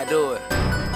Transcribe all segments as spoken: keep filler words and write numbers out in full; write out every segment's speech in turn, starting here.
I do it.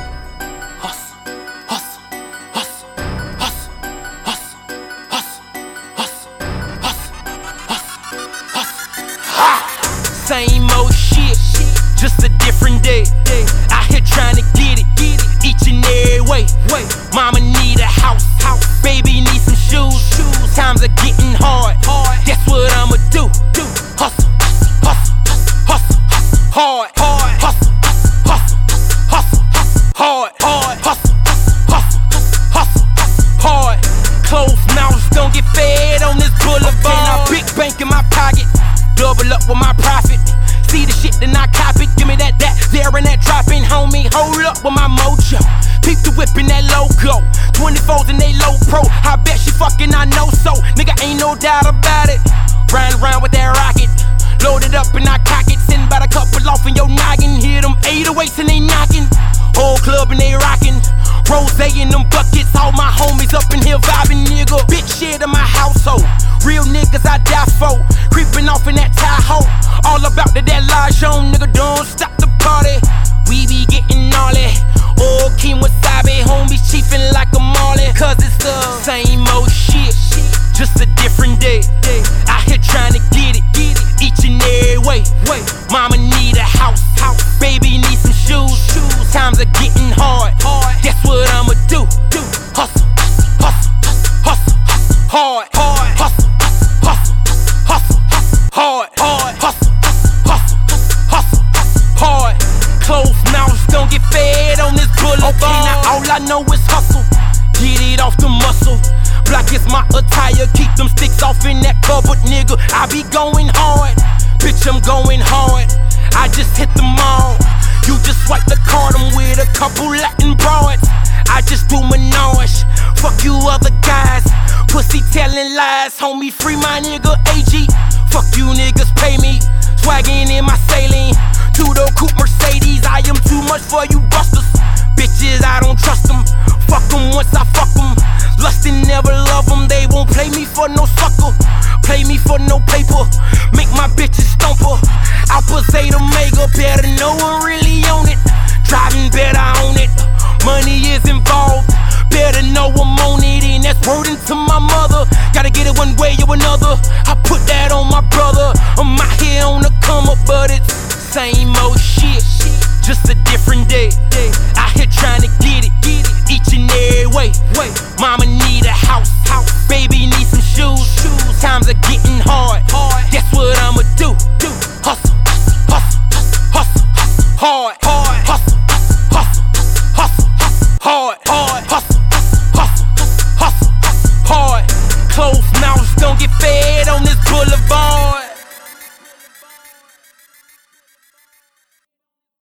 Hustle, hustle, hustle, hustle, hustle, hustle, hustle, hustle, hustle, hustle. Ha! Same old shit, just a different day. Out here trying to get it, get it each and every way. Mama need a house, house. Baby need some shoes, shoes. Times are getting hard, hard. Guess what I'ma do? Do hustle, hustle, hustle, hustle, hustle, hard, hard, hustle, hustle, hustle, hustle, hard, hard, hustle, hustle, hustle, hard. Closed mouths don't get fed on this boulevard. Okay, now big bank in my pocket, double up with my profit. See the shit, then I cop it. Give me that, that, there and that dropping, homie. Hold up with my mojo. Peep the whip in that logo. twenty-fours in they low pro. I bet she fucking, I know so. Nigga, ain't no doubt about it. Riding around with that rocket. Loaded up and I cock it. Send about a couple off in your noggin. Hear them eight oh eights and they knocking. Whole club and they rocking. Rose in them buckets. All my homies up in here vibing, nigga. Big shit in my household. Real niggas I die for. Creeping off in that Tahoe. All about that, that large on, nigga, don't stop the party. We be getting gnarly. Old King Wasabi, homies chiefin' like a Marley. Cause it's the same old shit, just a different day. Out here trying to get it, get it each and every way. Mama need a house, house. Baby need some shoes, shoes. Times are getting hard, hard. Guess what I'ma do? Do hustle, hustle, hustle, hustle, hard, hard, hustle, hustle, hustle, hustle, hard, hard, hustle, hustle, hustle, hustle, hard. Closed mouths don't get fed on this boulevard. Okay, now all I know is hustle. Get it off the muscle. Black is my attire. Keep them sticks off in that cupboard, nigga. I be going hard. Bitch, I'm going hard. I just hit the mall. You just swipe the card, I'm with a couple Latin broads. I just do menage. Fuck you other guys. Pussy telling lies. Homie, free my nigga A G. Fuck you niggas, pay me. Swaggin' in my saline. Two-door coupe Mercedes. I am too much for you busters. Bitches, I don't trust them. Fuck them once I fuck them. Lustin' never love them. They won't play me for no sucker. Play me for no paper. Make my bitches stomper. Alpha Zeta Omega. Better know I'm really on it. Driving better on it. Money is involved. Better know I'm on it. And that's wording to my mother. Gotta get it one way or another. I put that on my brother. I'm out here on the come up, but it's same old shit, just a different